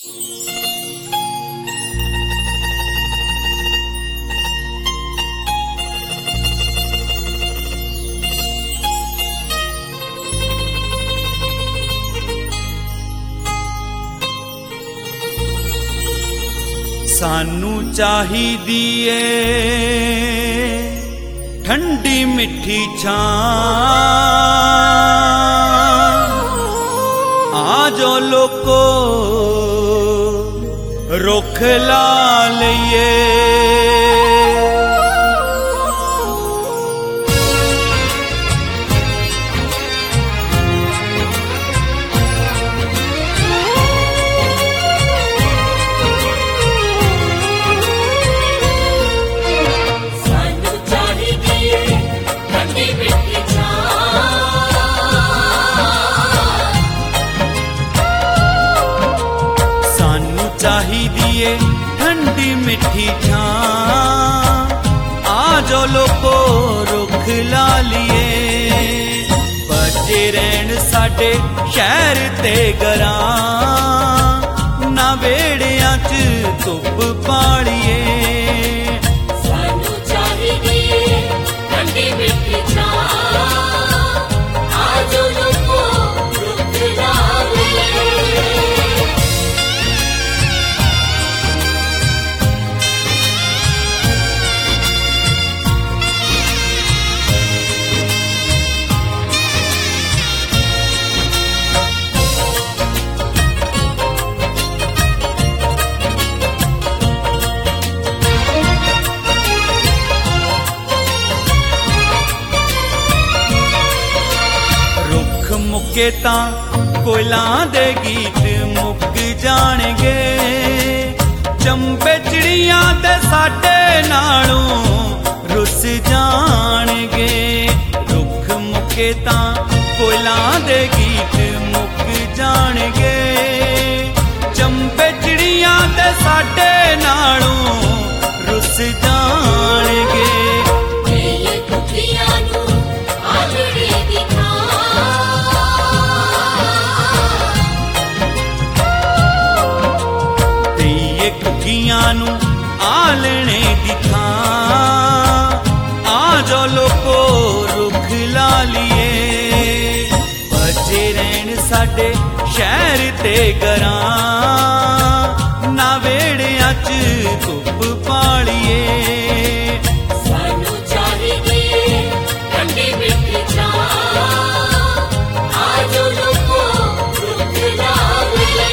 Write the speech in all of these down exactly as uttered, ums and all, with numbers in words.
सानू चाहिदी ए ठंडी मिठी छां, आजो लोको रुख ला लईए। चाहिदी ए ठंडी मिठी छां, आजो लोको रुख ला लिए। बचे रहन साडे शहर ते घरां, ना वेड़ियां च धुप पालिए। सानू चाहिदी ए ठंडी मिठी छां, आजो लोको रुख ला लिए। मुक्के तां कोयलां दे गीत मुक जाणगे, चंबे चिड़ियां ते साडे नालों रुस जाणगे। रुख मुक्के तां कोयलां दे गीत मुक जाणगे, चंबे चिड़ियां ते साडे नालों रुस जाणगे। ये कुकियां नू आजड़ी दिखा, नू आलने दी थां, आजो लोको रुख ला लिए। बचे रहन साडे शहर ते घरां, ना वेड़ियां च धुप पालिए। सानू चाहिदी ठंडी मिठी छां, आजो लोको रुख ला लिए।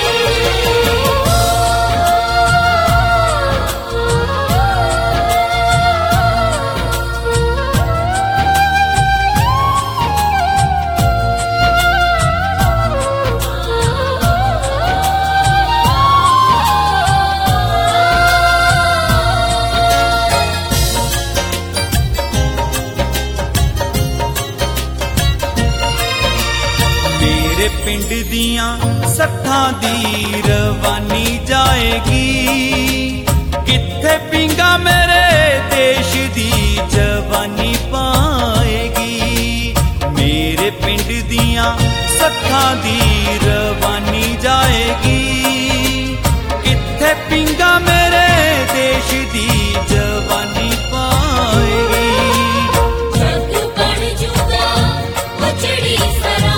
पिंड दियां सत्थां दी रवानी जाएगी, किथे पिंगा मेरे देश दी जवानी पाएगी। मेरे पिंड दियां सत्थां दी रवानी जाएगी, किथे पिंगा मेरे देश दी जवानी पाएगी। जग बन जूगा उजड़ी सरा,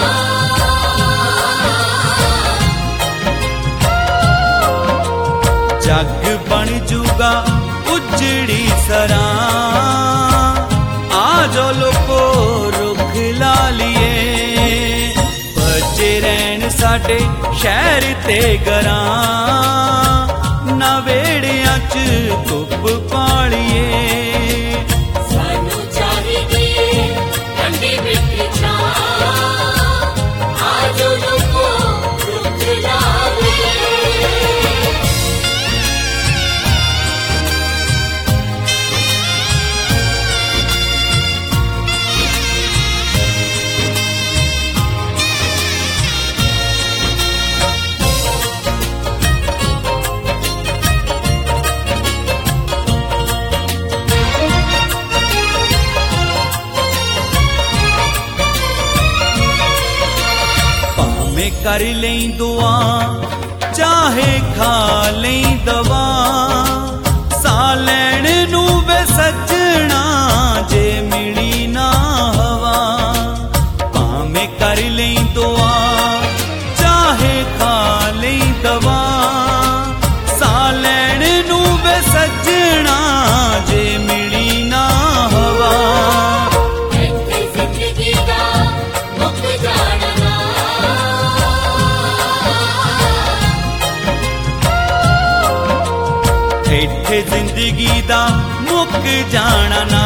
जग बन जूगा उजड़ी सरां, आजो लोको रुख ला लिए। बचे रहन साडे शहर ते घरां, ना वेड़ियां च धुप पालिए। सानू चाहिदी ठंडी मिठी छां, आजो लोको रुख ला लिए। कर लें दुआ चाहे खा लई दवा साह लैण नू वे सजना जे मिली ना हवा भावें कर लई दुआ चाहे खा लई दवा साह लैण नू वे सजना जे मिली ना हवा ਇੱਥੇ ਜ਼ਿੰਦਗੀ ਦਾ ਮੁੱਕ ਜਾਣਾ ਇੱਥੇ ਜ਼ਿੰਦਗੀ ਦਾ ਮੁੱਕ ਜਾਣਾ ਨਾ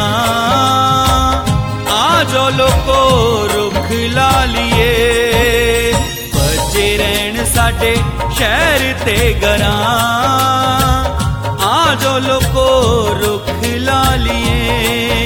ਆ ਜੋ ਲੋਕੋ ਰੁੱਖ ਲਾ ਲਈਏ ਬਚੇ ਰਹਿਣ ਸਾਡੇ ਸ਼ਹਿਰ ਤੇ ਘਰਾਂ ਆ ਜੋ ਲੋਕੋ ਰੁੱਖ ਲਾ ਲਈਏ